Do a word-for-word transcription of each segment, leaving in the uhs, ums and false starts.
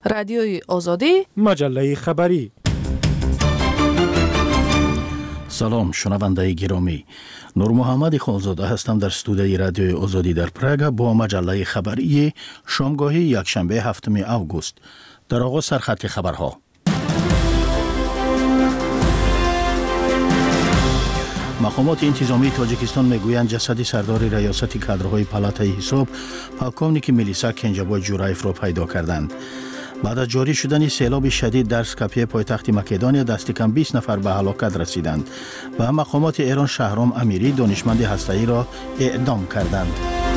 رادیوی آزادی، مجله خبری. سلام شنونده گرامی، نور محمد خانزاده هستم در استودیوی رادیوی آزادی در پراگ با مجله خبری شامگاهی یکشنبه هفتم اوگوست. در آغاز سرخط خبرها. مقامات انتظامی تاجیکستان میگویند جسد سردار ریاست کادرهای پالاتای حساب پالکوونیک میلیسا کنجبوی جورایف را پیدا کردند. بعد از جاری شدن سیلاب شدید در اسکاپیه پایتخت مکدونیا دست کم بیست نفر به هلاکت رسیدند و مقامات ایران شهرام امیری دانشمند هسته‌ای را اعدام کردند.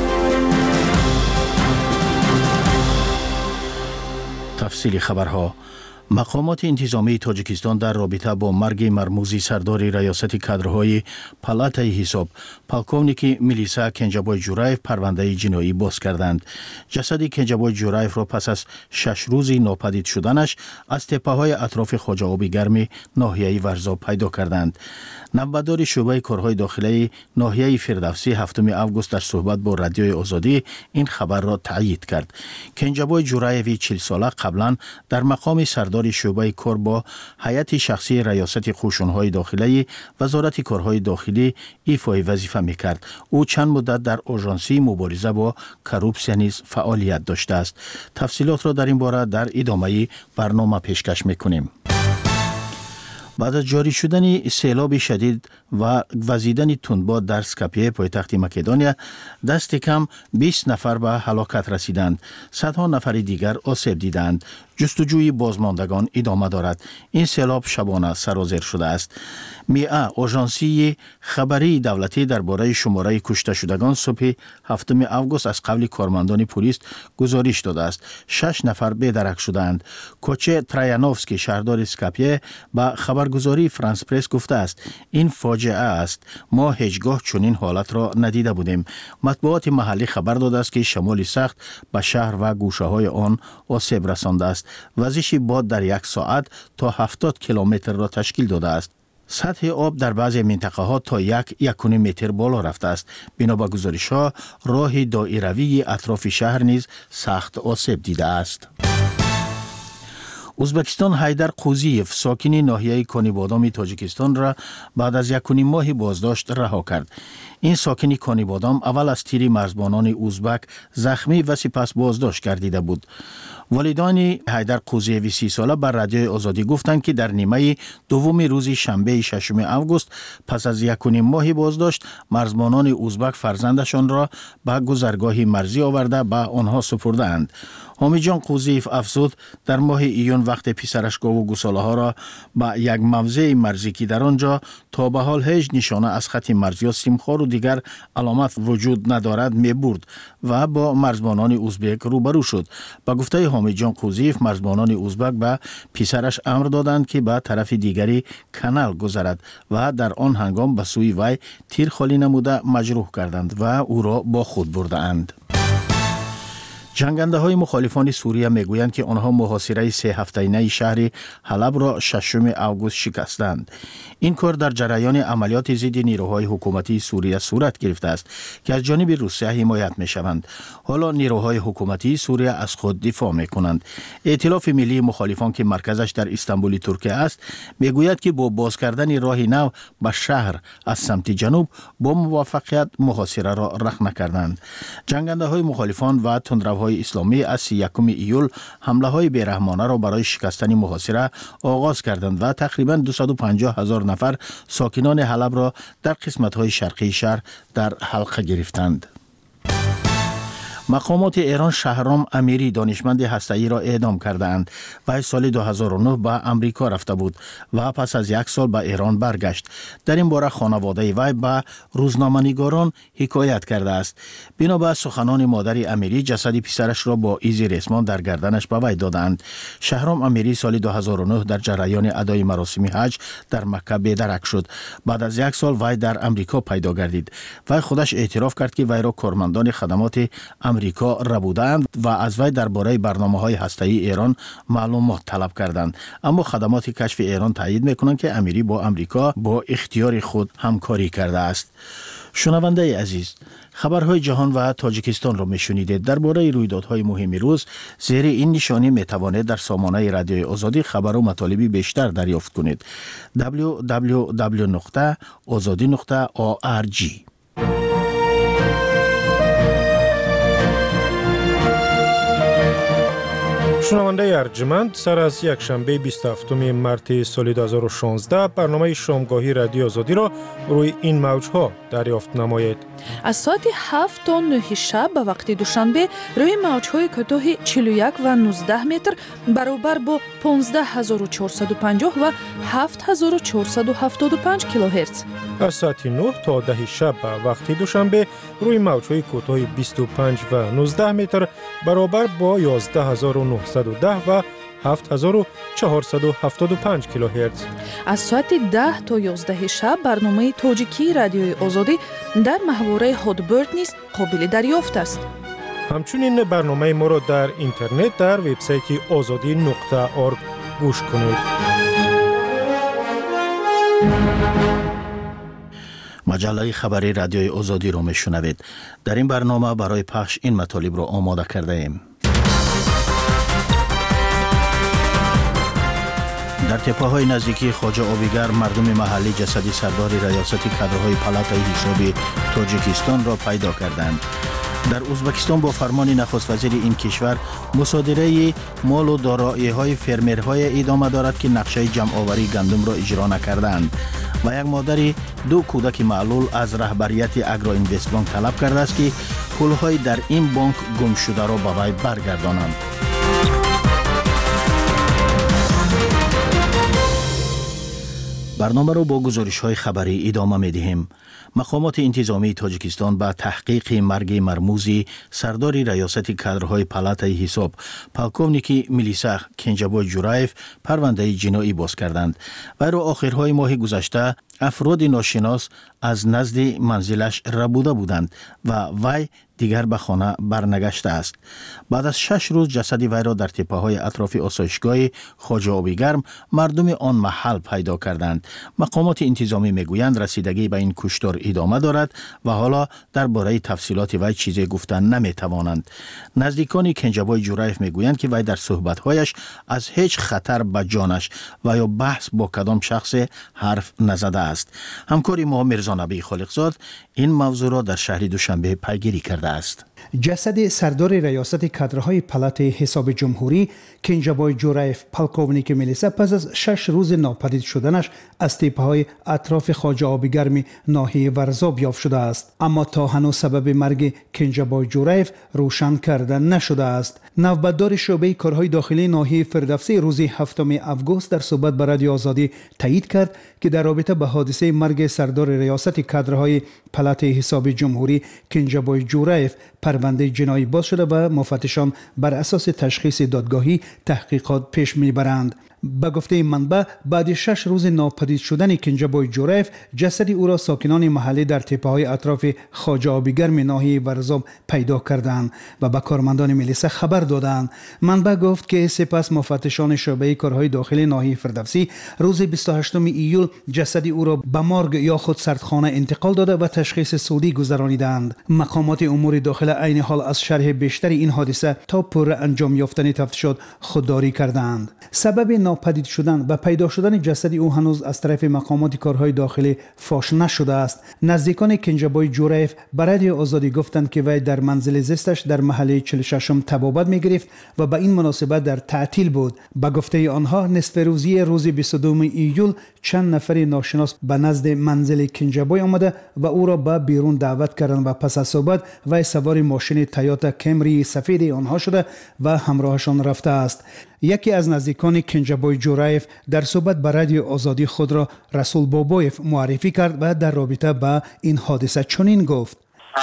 تفصیل خبرها. مقامات انتظامی تاجیکستان در رابطه با مرگ مرموزی سردار ریاست کادرهای پالاتای حساب پالکوونیک میلیسا کنجبوی جورایف پرونده جنایی باز کردند. جسد کنجبوی جورایف را پس از شش روزی ناپدید شدنش از تپه‌های اطراف خواجه آبی گرم ناحیه ورزا پیدا کردند. نمایندگار شعبه کارهای داخلی ناحیه فردوسی هفتم اوگوست در صحبت با رادیوی آزادی این خبر را تایید کرد. کنجبوی جورایف چهل ساله قبلا در مقام سردار شعبه کار با هیئت شخصی ریاست قوشون‌های داخلی وزارت کارهای داخلی ایفای وظیفه می‌کرد. او چند مدت در آژانسی مبارزه با کروپسیون نیز فعالیت داشته است. تفصیلات را در این باره در ادامه برنامه پیشکش می‌کنیم. بعد از جاری شدن سیلاب شدید و وزیدن تندباد در اسکاپیه پایتخت مکدونیا دست کم بیست نفر به هلاکت رسیدند. صدها نفر دیگر آسیب دیدند. جستجوی بازماندگان ادامه دارد. این سیلاب شبانه سرازیر شده است. میعه آژانسی خبری دولتی درباره شماره کشته شدگان صبح هفتم اوگوست از قبل کارمندان پلیس گزارش داده است. شش نفر بدرک شدند. کوچه ترایانوفسکی شهردار اسکاپیه با خبرگزاری فرانس پرس گفته است این فاجعه است. ما هیچگاه چنین حالت را ندیده بودیم. مطبوعات محلی خبر داده است که شمال سخت به شهر و گوشه های آن آسیب رسانده است. وزش باد در یک ساعت تا هفتاد کیلومتر را تشکیل داده است. سطح آب در بعضی منطقه ها تا یک یک متر بالا رفته است. بنا به گزارش ها راه دایروی اطراف شهر نیز سخت آسیب دیده است. ازبکستان حیدر قوزیف ساکن ناحیه کانیبادام تاجیکستان را بعد از یک و نیم ماه بازداشت رها کرد. این ساکن کانیبادام اول از تیر مرزبانان ازبک زخمی و سپس بازداشت گردیده بود. والدان حیدر قوزیف سی ساله بر رادیوی آزادی گفتند که در نیمه دوم روز شنبه ششم اوگوست پس از یک و نیم ماه بازداشت مرزبانان ازبک فرزندشان را به گذرگاه مرزی آورده به آنها سپردند. حامد جان قوزیف افزود در ماه ایون وقت پسرش گاو و گوساله ها را به یک موضع مرزی که در آنجا تا به حال هیچ نشانه از خط مرزی یا سیمخوار و دیگر علامت وجود ندارد می برد و با مرزبانان ازبک روبرو شد. با گفته حامد جان قوزیف مرزبانان ازبک به پسرش امر دادند که به طرف دیگری کانال گذرد و در آن هنگام به سوی وی تیر خالی نموده مجروح کردند و او را با خود بردند. جنگنده های مخالفان سوریه میگویند که آنها محاصره سه هفته‌ای شهر حلب را ششم اوگوست شکستند. این کار در جریان عملیات ضد نیروهای حکومتی سوریه صورت گرفته است که از جانب روسیه حمایت میشوند. حالا نیروهای حکومتی سوریه از خود دفاع میکنند. ائتلاف ملی مخالفان که مرکزش در استانبول ترکیه است میگوید که با باز کردن راه نو به شهر از سمت جنوب با موفقیت محاصره را رخنه کردند. جنگنده های مخالفان و تندروهای اسلامی از یکم ایول حمله های بیرحمانه را برای شکستن محاصره آغاز کردند و تقریباً دویست و پنجاه هزار نفر ساکنان حلب را در قسمت های شرقی شهر در حلقه گرفتند. مقامات ایران شهرام امیری دانشمند هسته‌ای را اعدام کردند. وی سال دو هزار و نه به امریکا رفته بود و پس از یک سال به ایران برگشت. در این باره خانواده وی به روزنامه‌نگاران حکایت کرده است. بنا به سخنان مادر امیری جسد پسرش را با ایزی ریسمان در گردنش به وی دادند. شهرام امیری سال دو هزار و نه در جریان ادای مراسم حج در مکه بدرک شد. بعد از یک سال وی در امریکا پیدا گردید. وی خودش اعتراف کرد که وی را کارمندان خدمات امریکا ربودند و از وی درباره برنامه‌های هسته‌ای ایران معلومات طلب کردند، اما خدمات کشف ایران تایید می‌کنند که امیری با امریکا با اختیار خود همکاری کرده است. شنونده عزیز، خبرهای جهان و تاجیکستان را میشنیدید. درباره رویدادهای مهم روز زیر این نشانی میتوانید در سامانه رادیوی آزادی خبر و مطالبی بیشتر دریافت کنید. دبلیو دبلیو دبلیو نقطه آزادی نقطه او آر جی. شنونده ارجمند، سر از یک شنبه بیست و هفتم مارس سال دو هزار و شانزده برنامه شامگاهی رادیو آزادی را روی این موج‌ها دریافت نمایید. از ساعت هفت تا نه شب به وقت دوشنبه روی موج‌های کوتاه چهل و یک و نوزده متر برابر با پانزده هزار و چهارصد و پنجاه و هفت هزار و چهارصد و هفتاد و پنج کیلوهرتز. از ساعت نه تا ده شب به وقت دوشنبه روی موج‌های کوتاه بیست و پنج و نوزده متر برابر با یازده هزار و نهصد و ده و هفت هزار و چهارصد و هفتاد و پنج کیلوهرتز. از ساعت ده تا یازده شب برنامه تاجیکی رادیوی آزادی در محوره هادبرد نیز قابل دریافت است. همچنین برنامه ما را در اینترنت در وبسایت آزادی نقطه اورگ گوش کنید. مجله خبری رادیوی آزادی را میشنوید. در این برنامه برای پخش این مطالب را آماده کرده ایم. در تپه‌های نزدیکی خواجه آبیگر مردم محلی جسد سردار ریاست کادرهای پالاتای حسابی تاجیکستان را پیدا کردند. در ازبکستان با فرمان نخست وزیر این کشور مصادره مال و دارایی‌های فرمرهای ادامه دارد که نقشه جمع آوری گندم را اجرا نکردند و یک مادری دو کودک معلول از رهبریت اگرو اینوست بانک طلب کرده است که پول‌های در این بانک گم شده را به وی برگردانند. برنامه رو با گزارش‌های خبری ادامه می‌دهیم. مقامات انتظامی تاجیکستان با تحقیق مرگ مرموزی سردار ریاست کادرهای پالاتای حساب پالکوونیک میلیسا کنجابوی جورایف پرونده جنایی باز کردند. وی را آخرهای ماه گذشته افراد ناشناس از نزد منزلش ربوده بودند و وی دیگر به خانه برنگشته است. بعد از شش روز جسد وی را در تپه‌های اطراف آسایشگاه خواجه آبیگرم مردم آن محل پیدا کردند. مقامات انتظامی میگویند رسیدگی به این کشتار ادامه دارد و حالا درباره تفصیلات وی چیزی گفتن نمیتوانند. نزدیکان کنجابوی جورایف میگویند که وی در صحبت‌هایش از هیچ خطر به جانش و یا بحث با کدام شخص حرف نزده است. همکاری ما میرزا نبی خالقزاد این موضوع را در شهر دوشنبه پیگیری کرده است. جسد سردار ریاست کادرهای پالاتای حساب جمهوری کنجابوی جورایف پالکوونیک میلیسا پس از شش روز ناپدید شدنش از تپه‌های اطراف خواجه آبیگرم ناحیه ورزاب یافت شده است، اما تا هنوز سبب مرگ کنجابوی جورایف روشن کرده نشده است. نوبتدار شعبه کارهای داخلی ناحیه فردوسی روز هفتم آگوست در صحبت با رادیو آزادی تایید کرد که در رابطه با حادثه مرگ سردار ریاست کادرهای پالاتای حساب جمهوری کنجابوی جورایف پرونده جنایی باز شده و مفتشان بر اساس تشخیص دادگاهی تحقیقات پیش میبرند. به گفته منبع بعد شش روز ناپدید شدن کنجابوی جورایف جسد او را ساکنان محلی در تپه‌های اطراف خواجه آبیگرم ناحیه ورزاب پیدا کردند و به کارمندان میلیسا خبر دادند. منبع گفت که سپس مفتشان شعبه کارهای داخلی ناحیه فردوسی روز بیست و هشتم ایول جسد او را به مارگ یا خود سردخانه انتقال داده و تشخیص سودی گذرانیدند. مقامات امور داخله عین حال از شرح بیشتر این حادثه تا پر انجام یافتن تفتیشات خودداری کردند. سبب ناپدید شدن و پیدا شدن جسد او هنوز از طرف مقامات کارهای داخلی فاش نشده است. نزدیکان کنجابوی جورایف به رادیو آزادی گفتند که وی در منزل زیستش در محله چهل و ششم تبابت می‌گرفت و به این مناسبت در تعطیل بود. به گفته آنها نصف روزی روز بیست و دوم ایول چند نفر ناشناس به نزد منزل کنجابوی آمده و او را به بیرون دعوت کردند و پس از صحبت وی سوار ماشین تویوتا کمری سفید آنها شده و همراهشان رفته است. یکی از نزدیکان کنجابوی جورایف در صحبت با رادیو آزادی خود را رسول بابایف معرفی کرد و در رابطه با این حادثه چنین گفت: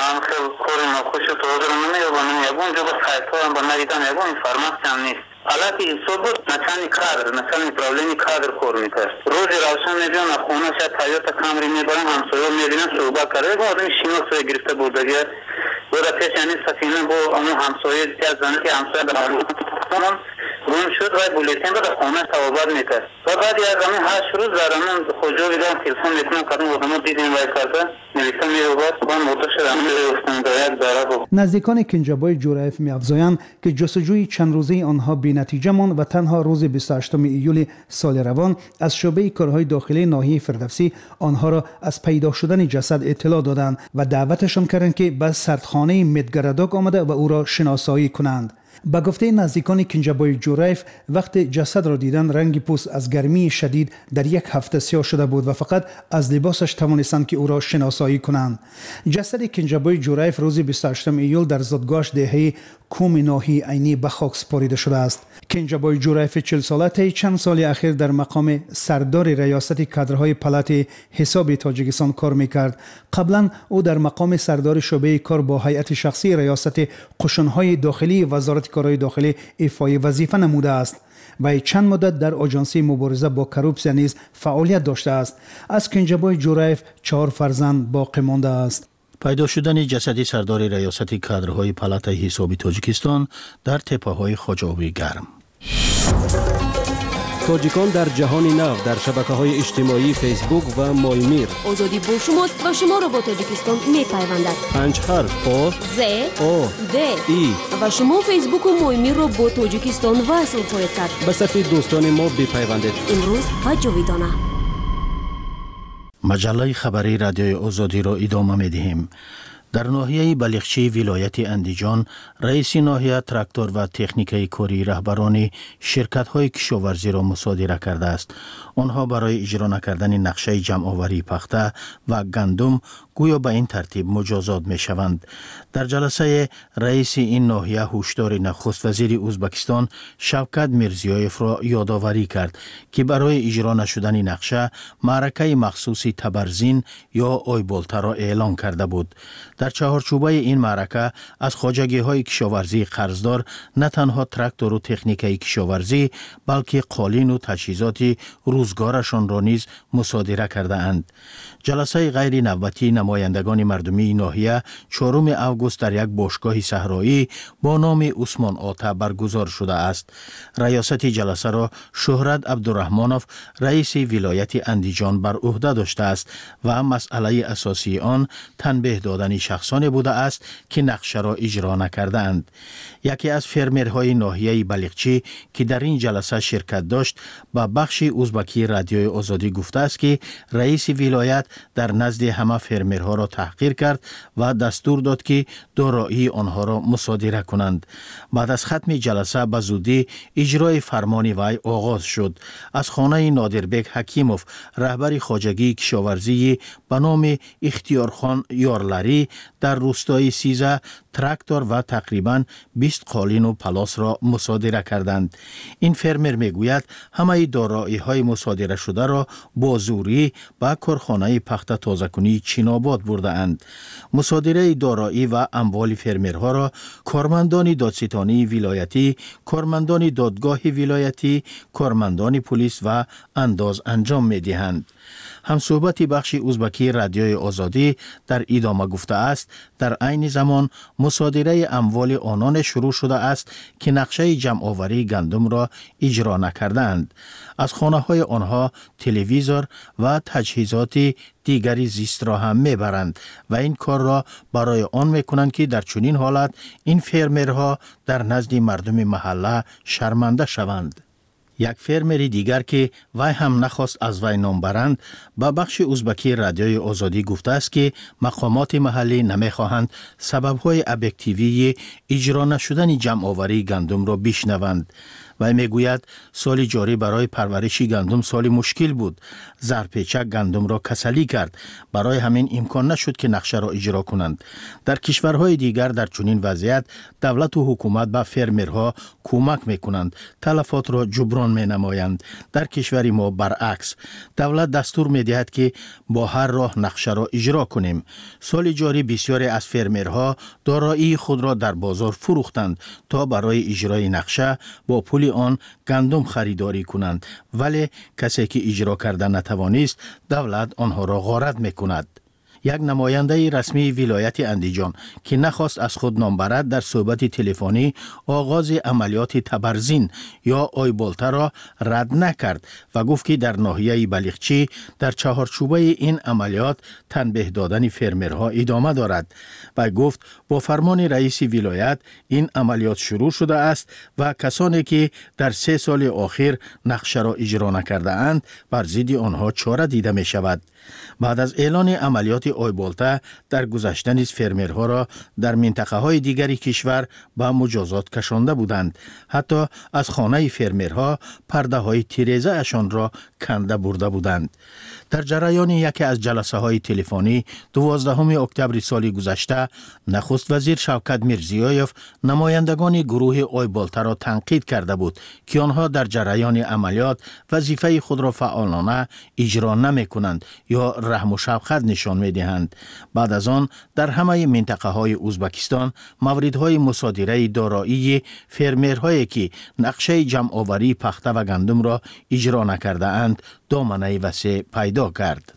حالتی صبح نشانی کادر نشانی پرابلمی کادر کار میکرد. روز روشن میبینم خونه شاید تویوتا کامری میبرم همسایه میبینم صحبت کرده با آدمی شناخته گرفته بود دیگه بود پیش یعنی سفینه با اون همسایه از زنی که همسایه در حال گم شد و بولتین به خونه توابت میکرد و بعد از همین هشت روز در همون خجا بیدم تلفن میکنم کدوم بودم دیدیم وای کرده نویسم میروباد من مرده شد همین روستم داید داره بود. نزدیکان کنجبای جورایف می‌افزایند که جستجوی چند روزه آنها بی‌نتیجه ماند و تنها روز بیست و هشتم ایول سال روان از شعبه کارهای داخلی ناحیه فردوسی آنها را از پیدا شدن جسد اطلاع دادند و دعوتشان کردند که به سردخانه مدگرداگ آمده و او را شناسایی کنند. با گفته نزدیکان کنجبای جورایف وقت جسد را دیدن رنگ پوست از گرمی شدید در یک هفته سیاه شده بود و فقط از لباسش توانستند که او را شناسایی کنند. جسد کنجبای جورایف روز بیست و هشتم ایول در زادگاهش دهه کوم ناحیه عینی به خاک سپاریده شده است. کنجبای جورایف چهل ساله طی چند سال اخیر در مقام سردار ریاست کادرهای پلات حساب تاجیکستان کار میکرد. قبلا او در مقام سردار شعبه کار با هیئت شخصی ریاست قشنهای داخلی وزارت کارهای داخلی ایفای وظیفه نموده است و چند مدت در آژانسی مبارزه با کروپسیا نیز فعالیت داشته است. از کنجبای جورایف چهار فرزند باقی مانده است. پیدا شدن جسد سردار ریاست کادرهای پلات حساب تاجیکستان در تپه‌های خاج‌آبی گرم. تاجیکان در جهان نو در شبکه‌های اجتماعی فیسبوک و مایمیر. آزادی با شماست و شما را با تاجیکستان می‌پیوندد. پنج حرف آ ز او د ای و شما فیسبوک و مایمیر را با تاجیکستان وصل خواهید کرد. به صفحه دوستان ما بپیوندید. امروز و جاویدانه. مجله خبری رادیوی آزادی را ادامه می‌دهیم. در ناحیه بلخچی ولایت اندیجان رئیس ناحیه تراکتور و تکنیکای کاری رهبران شرکت‌های کشاورزی را مصادره کرده است. آنها برای اجرا نکردن نقشه جمع‌آوری پخته و گندم گویا به این ترتیب مجازات می‌شوند. در جلسه رئیس این ناحیه هشدار نخست وزیر ازبکستان شوکت میرزیویف را یادآوری کرد که برای اجرا نشدن نقشه معرکه مخصوصی تبرزین یا آیبولتا را اعلان کرده بود. در چهارچوبه این معرکه از خواجگی‌های کشاورزی قرضدار نه تنها تراکتور و تکنیکای کشاورزی بلکه قالین و تجهیزات روزگارشان را نیز مصادره کرده اند. جلسه غیر نوبتی نمایندگان مردمی ناحیه چهارم اوگوست در یک باشگاه صحرایی با نام عثمان آتا برگزار شده است. ریاست جلسه را شهرت عبدالرحمانوف رئیس ولایت اندیجان بر عهده داشته است و مسئله اساسی آن تنبیه دادن شخصانی بوده است که نقشه را اجرا نکرده اند. یکی از فرمرهای ناحیه بلخچی که در این جلسه شرکت داشت با بخش ازبکی رادیوی آزادی گفته است که رئیس ولایت در نزد همه فرمرها را تحقیر کرد و دستور داد که دارایی آنها را مصادره کنند. بعد از ختم جلسه به زودی اجرای فرمان وی آغاز شد. از خانه نادربک حکیموف رهبر خواجگی کشاورزی به نام اختیارخان یارلری در روستای سیزه تراکتور و تقریباً بیست قالین و پلاس را مصادره کردند. این فرمر میگوید همه دارایی های مصادره شده را با زوری به کارخانه پخت تازه‌کنی چین‌آباد برده اند. مصادره دارایی و اموال فرمرها را کارمندان دادستانی ولایتی، کارمندان دادگاه ولایتی، کارمندان پلیس و انداز انجام می‌دهند. همصحبت بخش ازبکی رادیوی آزادی در ادامه گفته است در عین زمان مصادره اموال آنان شروع شده است که نقشه جمع‌آوری گندم را اجرا نکردند. از خانه های آنها تلویزور و تجهیزات دیگری زیست را هم میبرند و این کار را برای آن میکنند که در چنین حالت این فرمرها در نزد مردم محله شرمنده شوند. یک فرمری دیگر که وی هم نخواست از وی نام برند با بخش ازبکی رادیوی آزادی گفته است که مقامات محلی نمیخواهند سبب‌های ابجکتیوی اجرا نشدن جمع‌آوری گندم را بشنوند. و میگوید سال جاری برای پرورش گندم سال مشکل بود. زرپیچک گندم را کسلی کرد. برای همین امکان نشد که نقشه را اجرا کنند. در کشورهای دیگر در چنین وضعیت دولت و حکومت به فرمرها کمک میکنند. تلفات را جبران مینمایند. در کشور ما برعکس. دولت دستور میدهد که با هر راه نقشه را اجرا کنیم. سال جاری بسیاری از فرمرها دارایی خود را در بازار فروختند تا برای اجرای نقشه با پول آن گندم خریداری کنند، ولی کسی که اجرا کردن نتوانست دولت آنها را غارت میکند. یک نماینده رسمی ولایت اندیجان که نخواست از خود نام برد در صحبت تلفنی آغاز عملیات تبرزین یا آیبولتا را رد نکرد و گفت که در ناحیه بلیخچی در چهارچوبه این عملیات تنبیه دادن فرمرها ادامه دارد و گفت با فرمان رئیس ولایت این عملیات شروع شده است و کسانی که در سه سال آخر نقشه را اجرا نکرده اند بر ضد آنها چاره دیده می شود. بعد از اعلان عملیات آیبولتا در گذشته نیز فرمرها را در منطقه های دیگری کشور به مجازات کشانده بودند. حتی از خانه فرمرها پرده های تیرزه اشان را کنده برده بودند. در جریان یکی از جلسه های تلفنی دوازدهم اکتبر سال گذشته نخست وزیر شوکت میرزیویف نمایندگان گروه آیبولتا را تنقید کرده بود که آنها در جریان عملیات وظیفه خود را فعالانه اجرا نمی کنند یا رحم و شفقت نشان می دهند. بعد از آن در همه منطقه های ازبکستان موردهای مصادره دارایی فرمرهایی که نقشه جمع آوری پخته و گندم را اجرا نکرده اند دامنه وسیع پیدا کرد.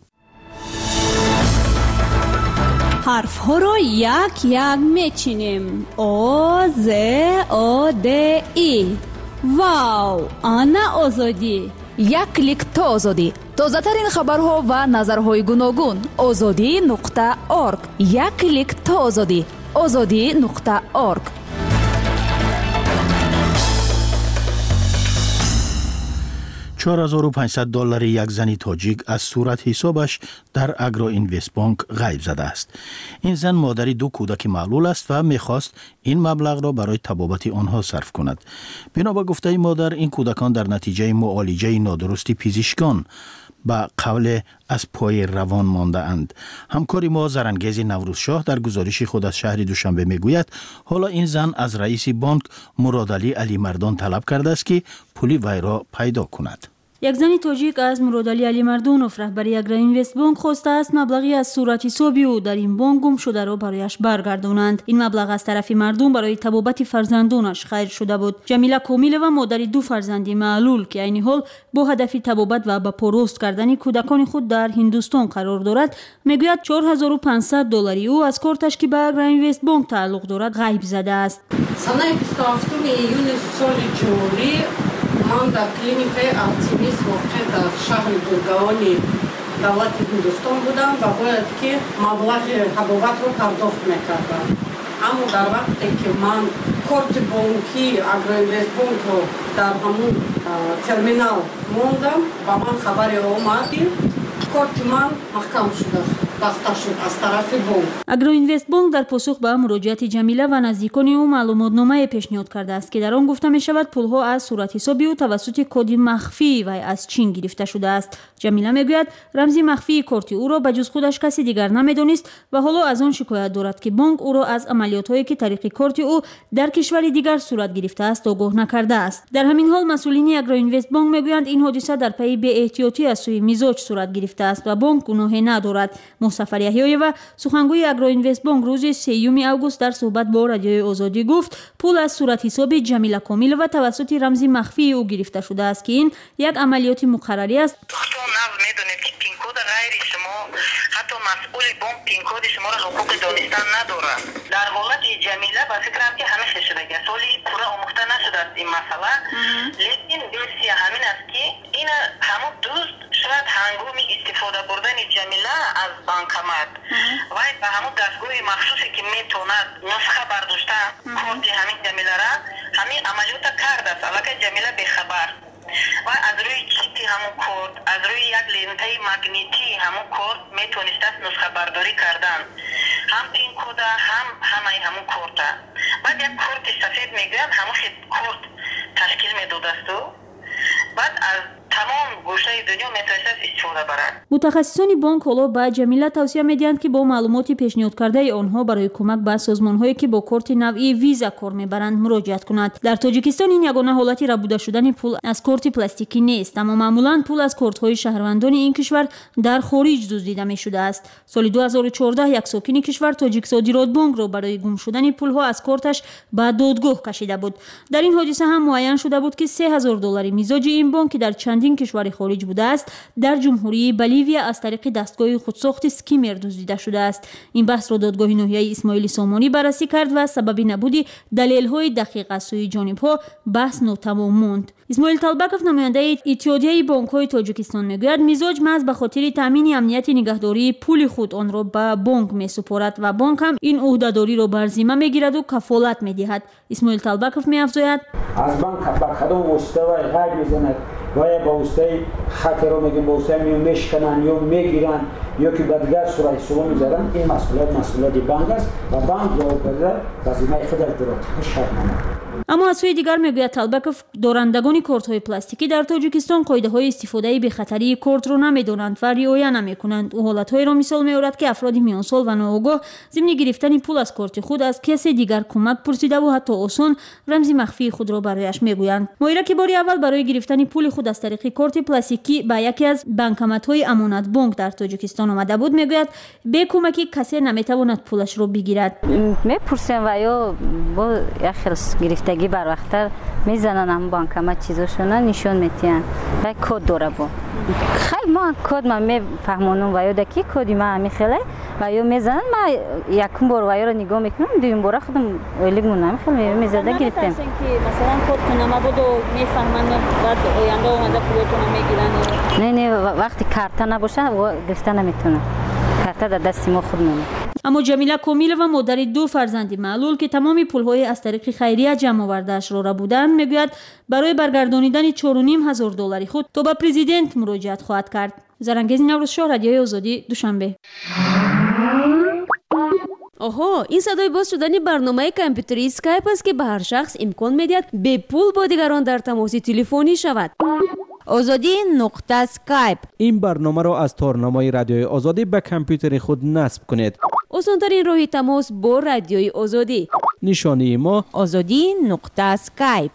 حرف ها را یک یک میچینیم. او ز او د ای. واو، آنا آزادی. یک کلیک تا آزادی. تازه‌ترین خبرها و نظرهای گوناگون. آزادی نقطه ارگ. یک کلیک تا آزادی. آزادی نقطه ارگ. چهار هزار و پانصد دلار یک زن تاجیک از صورت حسابش در اگرو اینوست بانک غیب زده است. این زن مادری دو کودک معلول است و میخواست این مبلغ را برای طبابت آنها صرف کند. بنا به گفته مادر این کودکان در نتیجه معالجه نادرستی پزشکان با قول از پای روان مانده اند. همکاری ما زرنگیز نوروزشاه در گزارش خود از شهر دوشنبه میگوید حالا این زن از رئیس بانک مرادعلی علی مردان طلب کرده است که پولی وی را پیدا کند. یک زن تاجیک از مرادعلی علی مردانوف رهبری اگرو اینوست بانک خواسته است مبلغی از صورت حسابی او در این بانک گم شده را برایش برگردانند. این مبلغ از طرف مردم برای طبابت فرزندانش خرج شده بود. جمیله کامیل و مادر دو فرزندی معلول که عین حال با هدف طبابت و به پاراست کردن کودکان خود در هندوستان قرار دارد میگوید چهار هزار و پانصد دلاری او از کارتش که به اگرو اینوست بانک تعلق دارد غیب زده است. سنه بیست و هفتم ایون سال جاری من در کلینیکای آرتمیس واقع در شهر گرگاونی دولت هندوستان بودم و باید که مبلغ طبابت رو پرداخت میکردم. اما در وقتی که من کارت بانکی اگرو اینوست بانک رو در همون ترمینال موندم و من خبری آمدی کارت من محکم شده بسته شد از طرف بانک. اگرو اینوست بانک در پاسخ به مراجعت جمیله و نزدیکان او معلوماتنامه پیشنهاد کرده است که در آن گفته می شود پولها از صورت حسابی او توسط کد مخفی و از چین گرفته شده است. جمیله میگوید رمز مخفی کارت او را به جز خودش کسی دیگر نمیدانست و حالا از آن شکایت دارد که بانک او را از عملیات‌هایی که طریق کارت او در کشور دیگر صورت گرفته است آگاه نکرده است. در همین حال مسئولین اگرو اینوست بانک میگویند این حادثه در پی بی احتیاطی از سوی میزاج صورت گرفته است و بانک گناهی ندارد. مصطفی یحیایی و سخنگوی اگرو اینوست بانک روز سوم آگوست در صحبت با رادیوی آزادی گفت پول از صورت حساب جمیله کامیل و توسط رمز مخفی او گرفته شده است که این یک عملیات مقرری است. میدونید که پین کد غیر شما حتی مسئول بانک پین کد شما را حقوق دانستن ندارد. در حالت جمیله با فکرم که همه شده سالی پورا آموخته نشده است این مسئله، لیکن ورسی همین است که این همون دوست شاید هنگامی استفاده بردن جمیله از بانکمات و به همون دستگاه مخصوصی که میتوند نسخه برداشته کارت همین جمیله را همین عملیات کرده است، البته جمیله بخبر و از روی چیپی همون کارت از روی یک لنته مگنیتی همون کارت میتونست است نسخه برداری کردن، هم پین کد هم همه همون کارت. بعد یک کارت سفید میگویم همون کارت تشکیل میداده است و بعد از تمام گوشه دنیا میتونست استفاده برد. متخصصان بانک حالا به جمیله توصیه میدهند که با معلومات پیشنهاد کرده آنها برای کمک به سازمان‌هایی که با کارت نوعی ویزا کار میبرند مراجعت کند. در تاجیکستان این یگانه حالتی ربوده شدن پول از کارت پلاستیکی نیست، اما معمولاً پول از کارت‌های شهروندان این کشور در خارج دزدیده میشده است. سال دو هزار و چهارده یک ساکن کشور تاجیک صادرات بانک را برای گم شدن پول‌ها از کارتش به دادگاه کشیده بود. در این حادثه هم معین شده بود که سه هزار دلار میزاج این بانک که در چند این کشور خارج بوده است در جمهوری جمهوری بولیویا از طریق دستگاه خودساخت اسکیمر دزدیده شده است. این بحث را دادگاه ناحیه اسماعیل سامانی بررسی کرد و سبب نبود دلایل دقیق از سوی جانب‌ها بحث ناتمام ماند. اسماعیل طالبکوف نماینده اتحادیه بانک‌های تاجیکستان میگوید میزاج محض به خاطر تامین امنیت نگهداری پول خود آن را به بانک میسپارد و بانک هم این عهدهداری را بر ذمه میگیرد و کفالت میدهد. اسماعیل طالبکوف میافزاید از بانک به کدام واسطه و غیر میزند و با واسطه خطر رو میگن با واسطه میو میشکنن یا میگیرن یا که به دیگر صورت سوال میذارن. این مسئولیت مسئولیت بانک است و بانک جواب بده و ذمه خود دارد. شرط اما از سوی دیگر میگوید طالبکوف دارندگان کارت‌های پلاستیکی در تاجیکستان قاعده‌های استفاده به خطری کارت را نمی‌دانند و رعایت نمی‌کنند. او حالت‌هایی را مثال می‌آورد که افراد میانسال و ناآگاه ضمن گرفتن پول از کارت خود از کسی دیگر کمک پرسیده و حتی آسان رمز مخفی خود را برایش می‌گویند. مایرا که باری اول برای گرفتن پول خود از طریق کارت پلاستیکی به یکی از بانکمت‌های امانت بانک در تاجیکستان آمده بود می‌گوید به کمکی کسی نمی‌تواند پولش را بگیرد. می‌پرسم و یا با اخرس گرفتگی بر وقتر میزنن هم بانکمت چیزاشونه نشون میتین و کد داره با خیلی ما کد من میفهمونم و یا دکی کدی ما میخله و یا میزنن ما یکم بار و یا رو نگاه میکنم دویم بار خودم اولیگمون نمیخله میزده گرفتم که مثلا کد کنم بود و میفهمن بعد آینده اومده پولتون میگیرن. نه نه وقتی کارت نباشه گرفتن نمیتونه کارت در دست ما خود میمونه. اما جمیله کامیل و مادر دو فرزند معلول که تمام پولهای از طریق خیریه جمع آورده‌اش را بودند میگوید برای برگردانیدن چهار و نیم هزار دلاری خود تا به پرزیدنت مراجعت خواهد کرد. زرنگیز نوروز شاه، رادیوی آزادی، دوشنبه. آها، این صدای باز شدن برنامه کامپیوتری اسکایپ است که به هر شخص امکان میدهد به پول با دیگران در تماس تلفنی شود. آزادی نقطه اسکایپ. این برنامه را از تارنمای رادیوی آزادی به کامپیوتر خود نصب کنید. آسان‌ترین راه تماس با رادیوی آزادی. نشانی ما آزادی نقطه اسکایپ.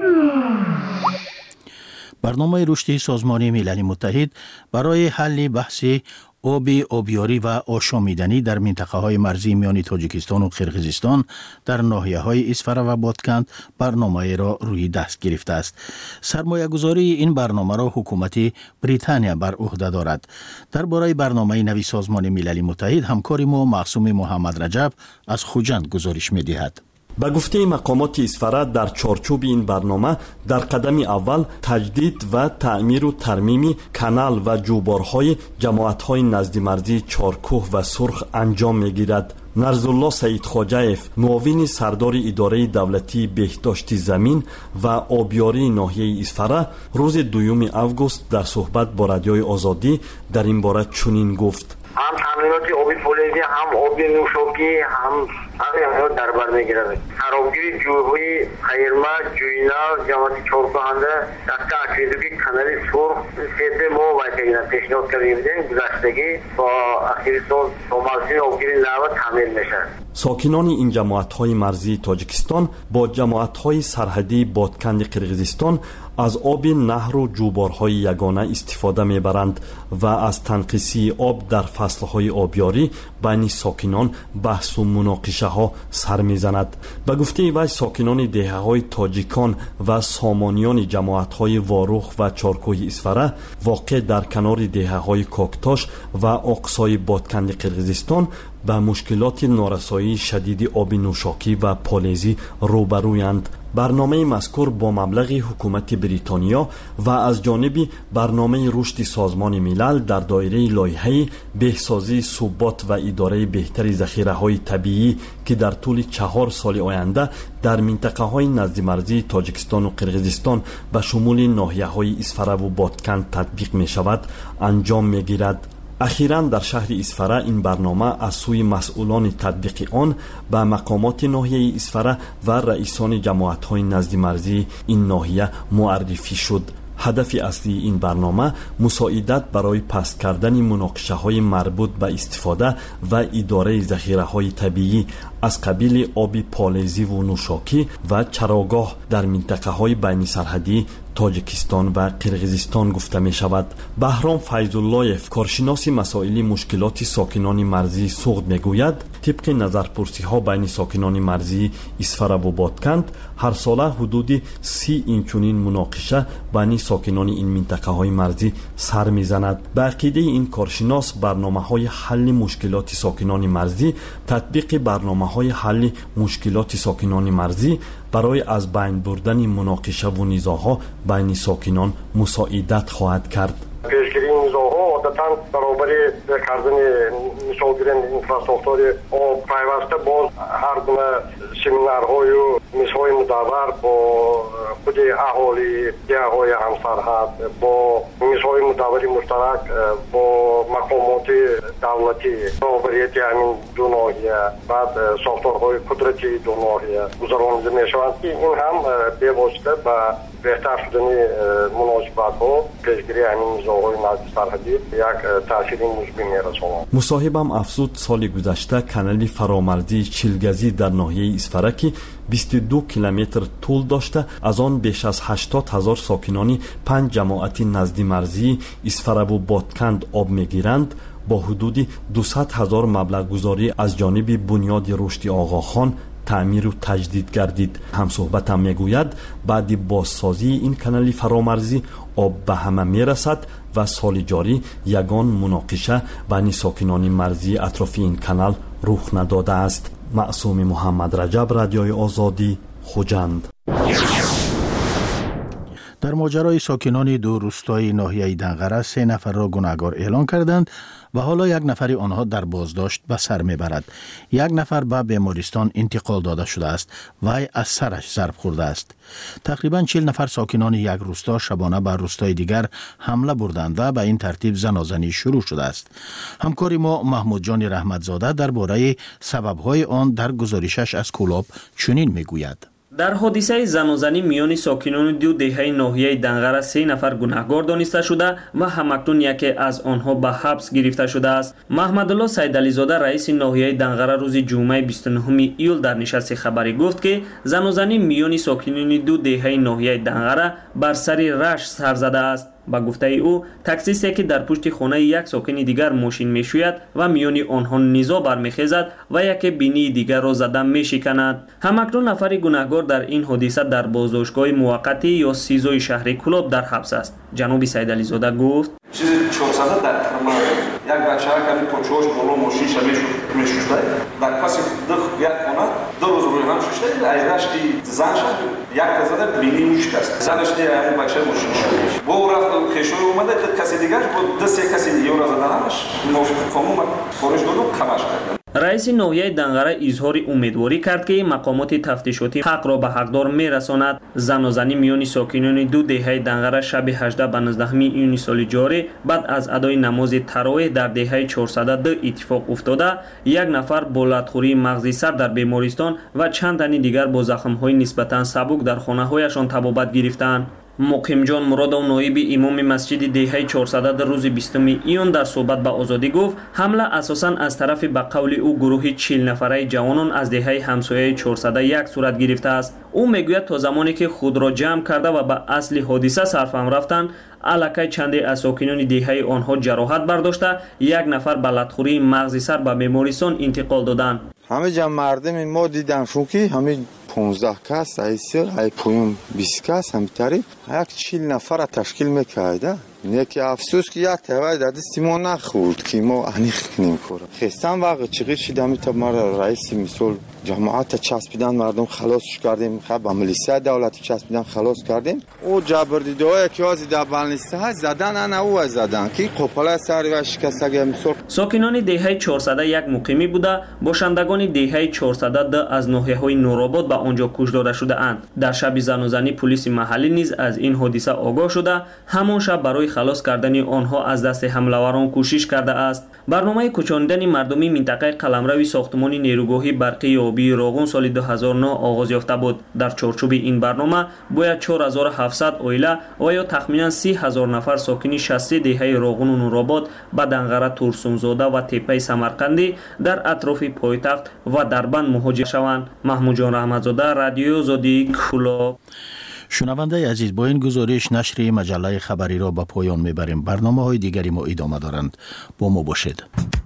برنامه رشدی سازمان ملل متحد برای حل بحث آبی آبیاری و آشامیدنی در منطقه های مرزی میان تاجیکستان و قرقیزستان در ناحیه های اسفره و بادکند برنامه را روی دست گرفته است. سرمایه گذاری این برنامه را حکومت بریتانیا بر عهده دارد. درباره برنامه نوی سازمان ملل متحد همکار ما معصوم محمد رجب از خوجند گزارش می دهد. به گفته مقامات اسفره در چارچوب این برنامه در قدم اول تجدید و تعمیر و ترمیم کانال و جوبارهای جماعت‌های نزد مرزی چارکوه و سرخ انجام می‌گیرد. نرزالله سعید خواجه‌اف، معاون سردار اداره دولتی بهداشت زمین و آبیاری ناحیه اسفره، روز دوم آگوست در صحبت با رادیوی آزادی در این باره چنین گفت: هم تامینات آبی فلزی، هم آبی نوشابگی، هم همه در بر میگیرد. خرابگیری جویهای خیرمه، جوینا، جماعت چارکوهنده، دسته اکیدوگی کانالی سرخ سیده ما باید پیشنهاد کردیم گذشتگی با اخیر سال با موسم آبگیری نو تعمیر میشه. ساکنان این جماعت‌های مرزی تاجیکستان با جماعت‌های سرحدی بادکند قرقیزستان از آب نهر و جوبارهای یگانه استفاده میبرند و از تنقیصی آب در فصلهای آبیاری بین ساکنان بحث و مناقشه ها سر میزند. به گفته وی ساکنان دهه های تاجیکان و سامانیان جماعت های واروخ و چارکوه اسفره واقع در کنار دهه های کاکتاش و اقصای بادکند قرقیزستان به مشکلات نارسایی شدید آب نوشاکی و پالیزی روبرویند. برنامه مذکور با مبلغ حکومت بریتانیا و از جانب برنامه رشد سازمان ملل در دایره لایحه بهسازی ثبات و اداره بهتر ذخیره های طبیعی که در طول چهار سال آینده در منطقه های نزد مرزی تاجیکستان و قرقیزستان به شمول ناحیه های اسفره و بادکند تطبیق می شود انجام می گیرد. اخیراً در شهر اسفره این برنامه از سوی مسئولان تطبیق آن به مقامات ناحیه اسفره و رئیسان جماعت‌های نزد مرزی این ناحیه معرفی شد. هدف اصلی این برنامه مساعدت برای پست کردن مناقشه های مربوط به استفاده و اداره ذخیره های طبیعی از قبیل آب پالیزی و نوشاکی و چراگاه در منطقه های بین سرحدی تاجیکستان و قرغیزستان گفته می شود. بهرام فیض‌الله‌یف کارشناس مسائل مشکلات ساکنان مرزی سوغد می گوید طبق نظرپرسی ها بین ساکنان مرزی اسفره و بادکند هر ساله حدود سی اینچنین مناقشه بین ساکنان این منطقه های مرزی سر می زند. به عقیده این کارشناس برنامه های حل مشکلات ساکنان مرزی تطبیق برنامه های حل مشکلات ساکنان مرزی برای از بین بردن مناقشه و نزاع‌ها بین ساکنان مساعدت خواهد کرد. پیشگیری نزاع‌ها عادتاً برابر کردن مثال گیرن اینفراستراکتور آب پیوسته باز هر گونه سمینارهای و میزهای مدور با خود اهالی جهه‌های همسرحد با میزهای مدور مشترک با مقامات دولتی برابریت همین دو ناحیه بعد ساختارهای قدرتی دو ناحیه گذرانده میشوند. این هم به واسطه به بهتر شدن مناسبت ها پیشگیری همین نزاع‌های مرزی سرحدی یک تأثیر مثبت می‌رساند. مصاحبم افزود سال گذشته کانال فرامرزی چیلگزی در ناحیه اسفره که بیست و دو کیلومتر طول داشته از آن بیش از هشتاد هزار ساکنانی پنج جماعت نزدی مرزی اسفره و بادکند آب میگیرند با حدود دویست هزار مبلغ گذاری از جانب بنیاد رشدی آقاخان تعمیر و تجدید گردید. همصحبتم میگوید بعد بازسازی این کانال فرامرزی آب به همه میرسد و سال جاری یگان مناقشه بین ساکنان مرزی اطراف این کانال رخ نداده است. معصوم محمد رجب، رادیوی آزادی، خوجند. در ماجرای ساکنان دو روستای ناحیه دنقره سه نفر را گناهکار اعلام کردند و حالا یک نفر آنها در بازداشت به سر میبرد. یک نفر به بیمارستان انتقال داده شده است و از سرش ضرب خورده است. تقریبا چهل نفر ساکنان یک روستا شبانه به روستای دیگر حمله بردند و به این ترتیب زنازنی شروع شده است. همکار ما محمود جان رحمتزاده درباره سبب‌های آن در گزارشش از کولاب چنین میگوید. در حادثه زنازنی میان ساکنان دو دهه ناحیه دنقره سه نفر گناهکار دانسته شده و همکنون یکی از آنها به حبس گرفته شده است. محمدالله سیدعلیزاده رئیس ناحیه دنقره روز جمعه بیست و نه ایول در نشست خبری گفت که زنازنی میان ساکنان دو دهه ناحیه دنقره بر سر رش سر زده است. با گفته او تاکسیستی که در پشت خانه یک ساکن دیگر ماشین میشوید و میان آنها نزاع برمیخیزد و یک بینی دیگر را زده میشکند. همکنون نفر گناهکار در این حادثه در بازداشتگاه موقتی یا سیزوی شهر کولاب در حبس است. جناب سیدعلیزاده گفت چیز چهارصد در کرمان یک بچه ها کمی پاچه‌هاش بالا ماشین شمیش میشوشته در پس دخ یک خانه دو روز روی هم شوشته ای رشتی زن شد یک تزده بینی مشکست زنش دیگه همون بچه ماشین شد با او رفت خیشوی اومده کسی دیگرش با دست یک کسی دیگه را زدنش موافق قانون خارج دادو کمش کرد. رئیس ناحیه دنقره اظهار امیدواری کرد که مقامات تفتیشاتی حق را به حقدار میرساند. زنازنی میان ساکنان دو دهه دنقره شب هجده به نوزده یونیو سال جاری بعد از ادای نماز تراویح در دهه چهارصد و دو اتفاق افتاده. یک نفر با لطخوری مغزی سر در بیمارستان و چند تن دیگر با زخم‌های نسبتاً سبک در خانه‌هایشان طبابت گرفتند. مقیم جان مرادov نایب امام مسجد دهه چهارصد در روز بیستم ایون در صحبت به آزادی گفت حمله اساساً از طرف به قول او گروه چهل نفره جوانان از دهه همسایه چهارصد و یک صورت گرفته است. او میگوید تا زمانی که خود را جمع کرده و به اصل حادثه سرفهم رفتند الکی چندی از ساکنان دهه آنها جراحت برداشته یک نفر به لطخوری مغزی سر به بیمارستان انتقال دادند. همه جمع مردم ما دیدن که همه پانزده کس ایسر ای پویم بیست کس هم طریق یک چهل نفر تشکیل میکرده. یکی افسوس که یک تهوی در دست ما نخورد که ما انیخ کنیم کاره خستن واقع چغیر شدمی تا ما رئیس مثال جماعت چسبیدن مردم خلاصش کردیم خب ملیسه دولتی چسبیدن خلاص کردیم او جبردیده های که از در بلنسته های زدن انا او زدن که قپله سر و شکستگی مثال ساکنان دهه چهارصد و یک مقیمی بوده باشندگان دهه چهارصد و دو از ناحیه های نورآباد به آنجا کشته داده شده اند. در شب زنازنی پلیس محلی نیز از این حادثه آگاه شده همون شب برای خلاص کردن آنها از دست حمله‌وران کوشش کرده است. برنامه کوچاندن مردمی منطقه قلمرو ساختمان نیروگاهی برقی آبی راغون سال دو هزار و نه آغاز یافته بود. در چارچوب این برنامه باید چهار هزار و هفتصد عائله و یا تخمینا سی هزار نفر ساکن شصت دهه راغون و نورآباد به دنغره تورسونزاده و تپه سمرقندی در اطراف پایتخت و دربند مهاجر شوند. محمود جان رحمتزاده، رادیو آزادی، کلو. شنونده عزیز، با این گزارش نشر مجله خبری را به پایان میبریم. برنامه های دیگری ما ادامه دارند. با ما باشید.